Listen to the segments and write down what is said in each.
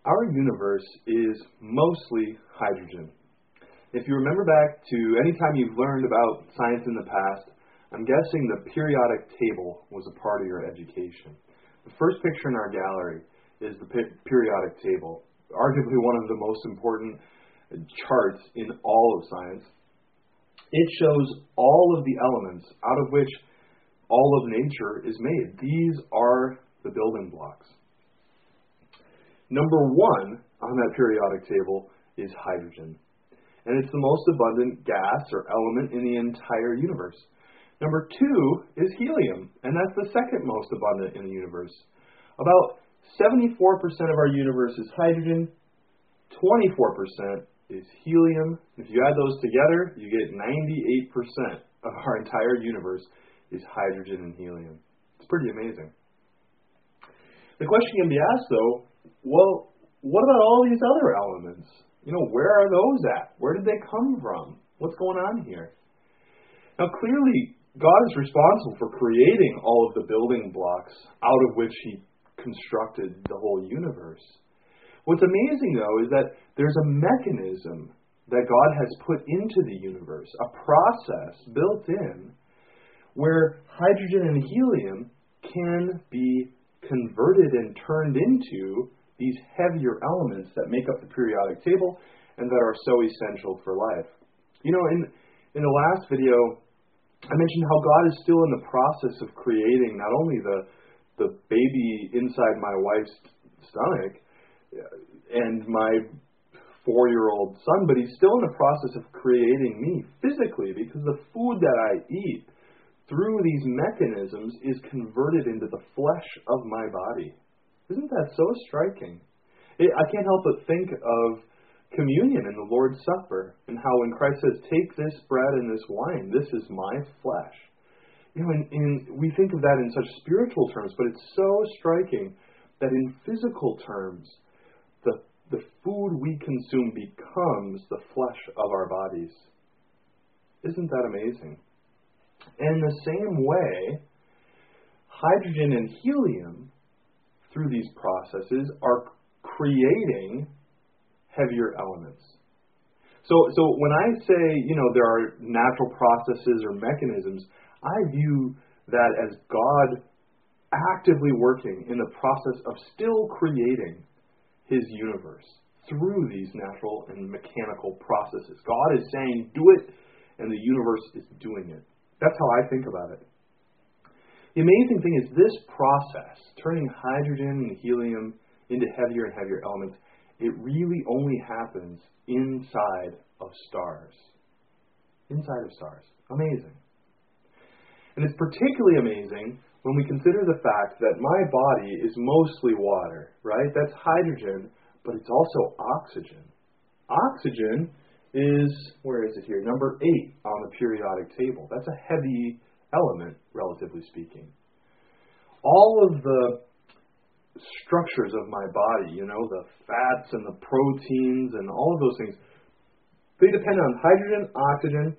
Our universe is mostly hydrogen. If you remember back to any time you've learned about science in the past, I'm guessing the periodic table was a part of your education. The first picture in our gallery is the periodic table, arguably one of the most important charts in all of science. It shows all of the elements out of which all of nature is made. These are the building blocks. Number one on that periodic table is hydrogen. And it's the most abundant gas or element in the entire universe. Number two is helium, and that's the second most abundant in the universe. About 74% of our universe is hydrogen, 24% is helium. If you add those together, you get 98% of our entire universe is hydrogen and helium. It's pretty amazing. The question can be asked, though, well, what about all these other elements? Where are those at? Where did they come from? What's going on here? Now, clearly, God is responsible for creating all of the building blocks out of which He constructed the whole universe. What's amazing, though, is that there's a mechanism that God has put into the universe, a process built in, where hydrogen and helium can be converted and turned into these heavier elements that make up the periodic table and that are so essential for life. In the last video, I mentioned how God is still in the process of creating not only the baby inside my wife's stomach and my 4-year-old son, but He's still in the process of creating me physically, because the food that I eat through these mechanisms is converted into the flesh of my body. Isn't that so striking? I can't help but think of communion in the Lord's Supper and how when Christ says, "Take this bread and this wine, this is my flesh." We think of that in such spiritual terms, but it's so striking that in physical terms, the food we consume becomes the flesh of our bodies. Isn't that amazing? And in the same way, hydrogen and helium, through these processes, are creating heavier elements. So when I say, there are natural processes or mechanisms, I view that as God actively working in the process of still creating His universe through these natural and mechanical processes. God is saying, do it, and the universe is doing it. That's how I think about it. The amazing thing is this process, turning hydrogen and helium into heavier and heavier elements, it really only happens inside of stars. Inside of stars. Amazing. And it's particularly amazing when we consider the fact that my body is mostly water, right? That's hydrogen, but it's also oxygen. Oxygen is, where is it here? Number 8 on the periodic table. That's a heavy element, relatively speaking. All of the structures of my body, the fats and the proteins and all of those things, they depend on hydrogen, oxygen,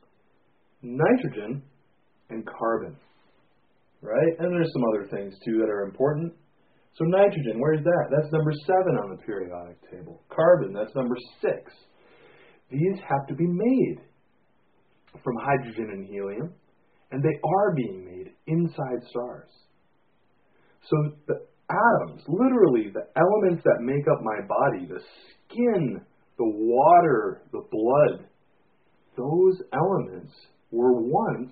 nitrogen, and carbon. Right? And there's some other things, too, that are important. So nitrogen, where is that? That's number 7 on the periodic table. Carbon, that's number 6. These have to be made from hydrogen and helium, and they are being made inside stars. So the atoms, literally the elements that make up my body, the skin, the water, the blood, those elements were once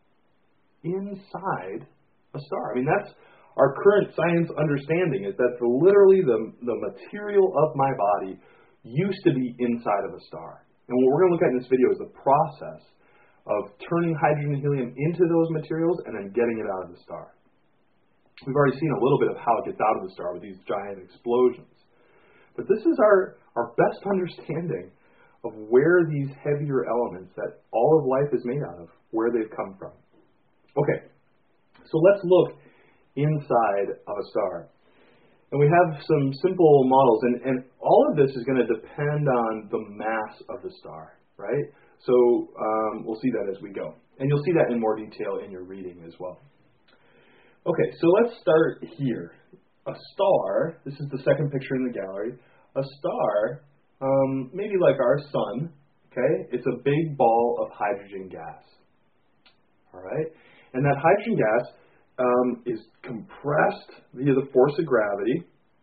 inside a star. That's our current science understanding, is that literally the material of my body used to be inside of a star. And what we're going to look at in this video is the process of turning hydrogen and helium into those materials and then getting it out of the star. We've already seen a little bit of how it gets out of the star with these giant explosions. But this is our best understanding of where these heavier elements that all of life is made out of, where they've come from. Okay, so let's look inside of a star. And we have some simple models, and all of this is going to depend on the mass of the star, right? So we'll see that as we go. And you'll see that in more detail in your reading as well. Okay, so let's start here. a star, this is the second picture in the gallery, a star, maybe like our sun, okay? It's a big ball of hydrogen gas, all right? And that hydrogen gas is compressed via the force of gravity,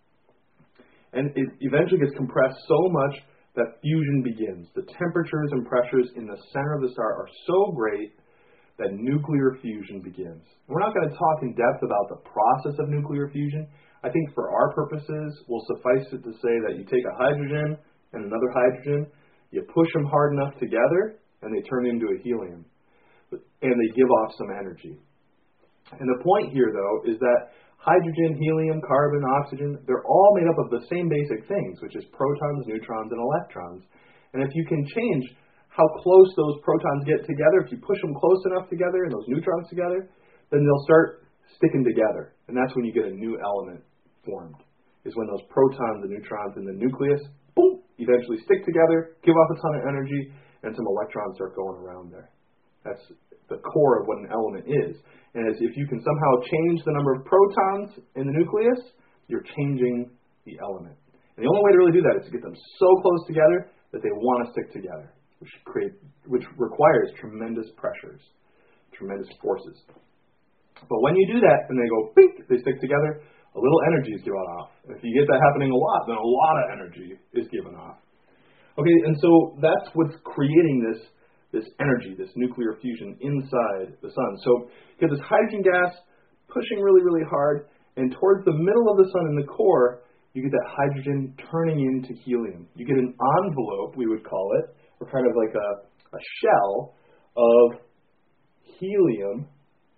and it eventually gets compressed so much that fusion begins. The temperatures and pressures in the center of the star are so great that nuclear fusion begins. We're not going to talk in depth about the process of nuclear fusion. I think for our purposes, we'll suffice it to say that you take a hydrogen and another hydrogen, you push them hard enough together, and they turn into a helium. And they give off some energy. And the point here, though, is that hydrogen, helium, carbon, oxygen, they're all made up of the same basic things, which is protons, neutrons, and electrons. And if you can change how close those protons get together, if you push them close enough together and those neutrons together, then they'll start sticking together. And that's when you get a new element formed, is when those protons and neutrons in the nucleus, boom, eventually stick together, give off a ton of energy, and some electrons start going around there. That's the core of what an element is. And as if you can somehow change the number of protons in the nucleus, you're changing the element. And the only way to really do that is to get them so close together that they want to stick together, which requires tremendous pressures, tremendous forces. But when you do that and they go, bink, they stick together, a little energy is given off. And if you get that happening a lot, then a lot of energy is given off. Okay, and so that's what's creating this energy, this nuclear fusion inside the sun. So you have this hydrogen gas pushing really, really hard, and towards the middle of the sun in the core, you get that hydrogen turning into helium. You get an envelope, we would call it, or kind of like a shell of helium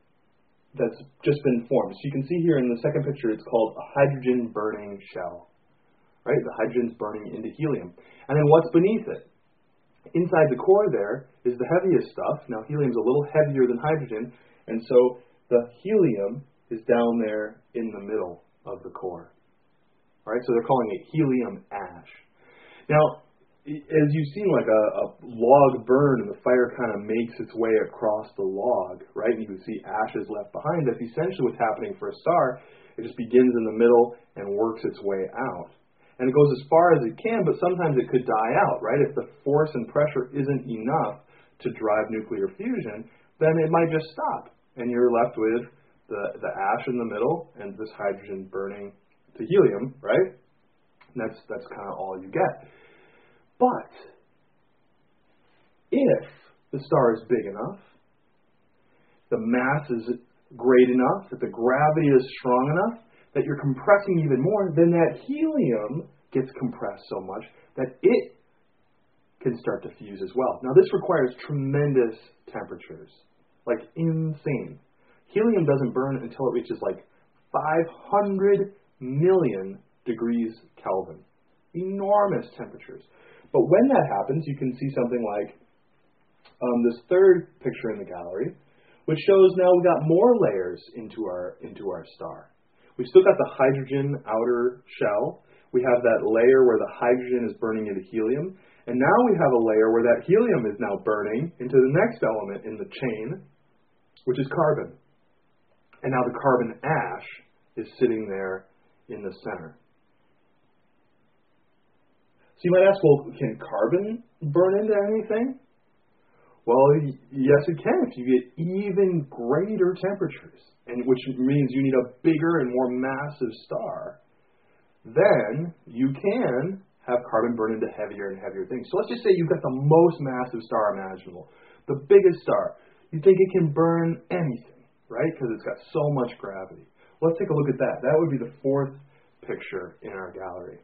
that's just been formed. So you can see here in the second picture, it's called a hydrogen burning shell, right? The hydrogen's burning into helium. And then what's beneath it? Inside the core there is the heaviest stuff. Now helium's a little heavier than hydrogen, and so the helium is down there in the middle of the core. All right, so they're calling it helium ash. Now, as you've seen, like a log burn and the fire kind of makes its way across the log, right? And you can see ashes left behind. That's essentially what's happening for a star. It just begins in the middle and works its way out. And it goes as far as it can, but sometimes it could die out, right? If the force and pressure isn't enough to drive nuclear fusion, then it might just stop. And you're left with the ash in the middle and this hydrogen burning to helium, right? And that's kind of all you get. But if the star is big enough, the mass is great enough, that the gravity is strong enough, that you're compressing even more, then that helium gets compressed so much that it can start to fuse as well. Now, this requires tremendous temperatures, like insane. Helium doesn't burn until it reaches like 500 million degrees Kelvin. Enormous temperatures. But when that happens, you can see something like this third picture in the gallery, which shows now we've got more layers into our star. We've still got the hydrogen outer shell. We have that layer where the hydrogen is burning into helium. And now we have a layer where that helium is now burning into the next element in the chain, which is carbon. And now the carbon ash is sitting there in the center. So you might ask, well, can carbon burn into anything? Well, yes, it can if you get even greater temperatures, and which means you need a bigger and more massive star. Then you can have carbon burn into heavier and heavier things. So let's just say you've got the most massive star imaginable, the biggest star. You think it can burn anything, right? Because it's got so much gravity. Well, let's take a look at that. That would be the fourth picture in our gallery.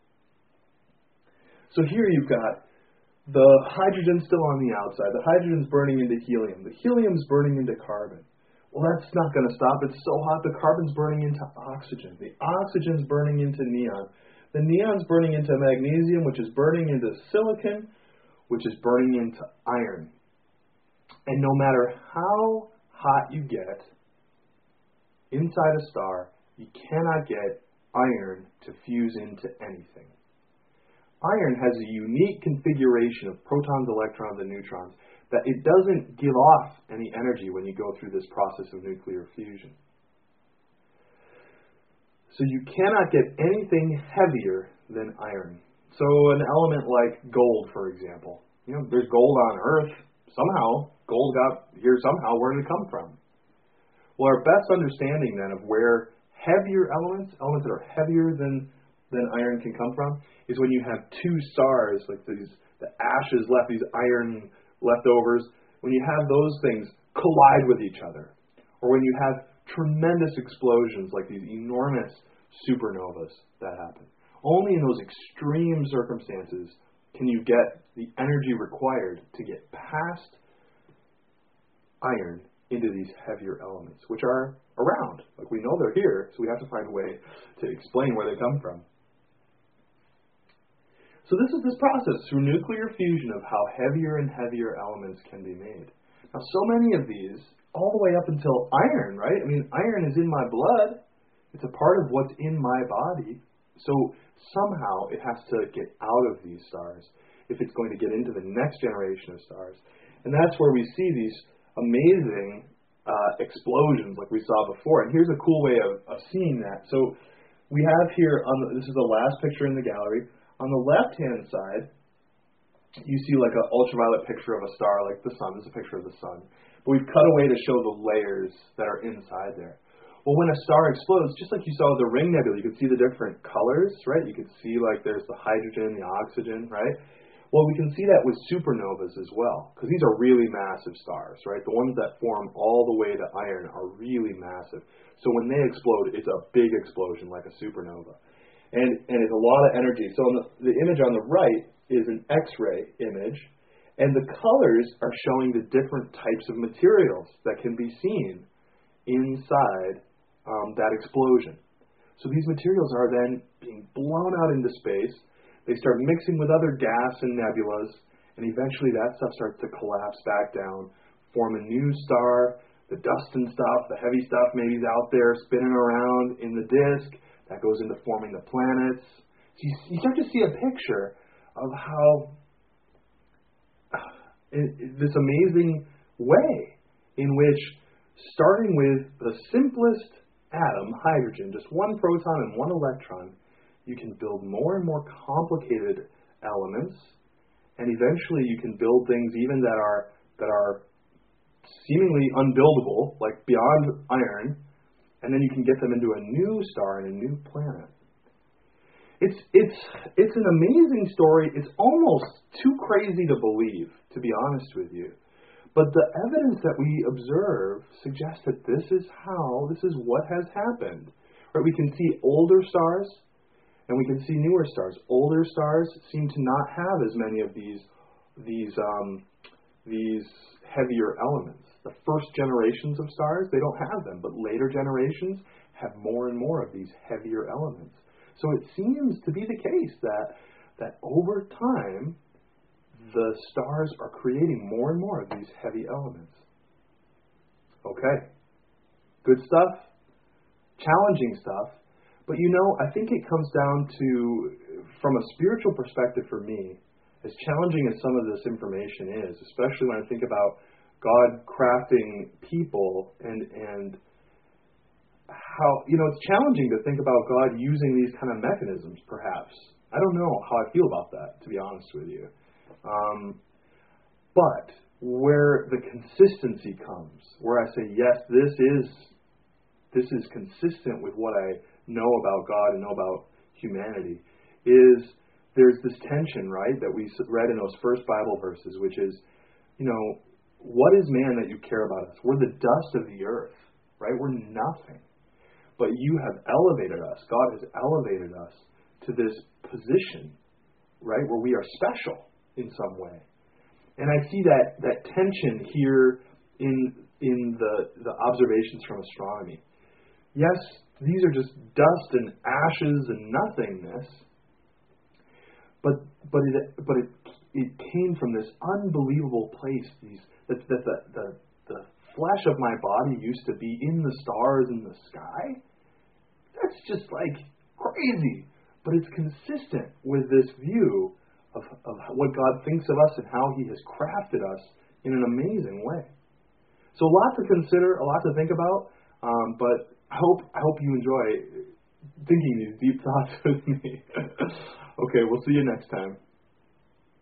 So here you've got the hydrogen still on the outside. The hydrogen's burning into helium. The helium's burning into carbon. Well, that's not going to stop. It's so hot, the carbon's burning into oxygen. The oxygen's burning into neon. The neon's burning into magnesium, which is burning into silicon, which is burning into iron. And no matter how hot you get inside a star, you cannot get iron to fuse into anything. Iron has a unique configuration of protons, electrons, and neutrons that it doesn't give off any energy when you go through this process of nuclear fusion. So you cannot get anything heavier than iron. So an element like gold, for example. There's gold on Earth. Somehow, gold got here somehow. Where did it come from? Well, our best understanding then of where heavier elements that are heavier than iron can come from, is when you have two stars, like the ashes left, these iron leftovers, when you have those things collide with each other, or when you have tremendous explosions like these enormous supernovas that happen. Only in those extreme circumstances can you get the energy required to get past iron into these heavier elements, which are around. Like, we know they're here, so we have to find a way to explain where they come from. So this is this process through nuclear fusion of how heavier and heavier elements can be made. Now, so many of these, all the way up until iron, right? I mean, iron is in my blood. It's a part of what's in my body. So somehow it has to get out of these stars if it's going to get into the next generation of stars. And that's where we see these amazing explosions like we saw before. And here's a cool way of seeing that. So we have here, this is the last picture in the gallery. On the left-hand side, you see like an ultraviolet picture of a star, like the sun. This is a picture of the sun. But we've cut away to show the layers that are inside there. Well, when a star explodes, just like you saw with the Ring Nebula, you could see the different colors, right? You could see like there's the hydrogen, the oxygen, right? Well, we can see that with supernovas as well, because these are really massive stars, right? The ones that form all the way to iron are really massive. So when they explode, it's a big explosion like a supernova. And it's a lot of energy. So on the image on the right is an X-ray image, and the colors are showing the different types of materials that can be seen inside that explosion. So these materials are then being blown out into space. They start mixing with other gas and nebulas, and eventually that stuff starts to collapse back down, form a new star. The dust and stuff, the heavy stuff maybe is out there spinning around in the disk. That goes into forming the planets. So you start to see a picture of how this amazing way in which, starting with the simplest atom, hydrogen, just one proton and one electron, you can build more and more complicated elements, and eventually you can build things even that are seemingly unbuildable, like beyond iron, and then you can get them into a new star and a new planet. It's an amazing story. It's almost too crazy to believe, to be honest with you. But the evidence that we observe suggests that this is what has happened. Right? We can see older stars, and we can see newer stars. Older stars seem to not have as many of these heavier elements. The first generations of stars, they don't have them, but later generations have more and more of these heavier elements. So it seems to be the case that over time, the stars are creating more and more of these heavy elements. Okay, good stuff, challenging stuff, but I think it comes down to, from a spiritual perspective for me, as challenging as some of this information is, especially when I think about God crafting people and how, it's challenging to think about God using these kind of mechanisms, perhaps. I don't know how I feel about that, to be honest with you. But where the consistency comes, where I say, yes, this is consistent with what I know about God and know about humanity, is there's this tension, right, that we read in those first Bible verses, which is, what is man that you care about us? We're the dust of the earth, right? We're nothing. But you have elevated us. God has elevated us to this position, right, where we are special in some way. And I see that tension here in the observations from astronomy. Yes, these are just dust and ashes and nothingness, but it came from this unbelievable place. That the flesh of my body used to be in the stars in the sky. That's just like crazy, but it's consistent with this view of what God thinks of us and how He has crafted us in an amazing way. So a lot to consider, a lot to think about, but I hope you enjoy thinking these deep thoughts with me. Okay, we'll see you next time.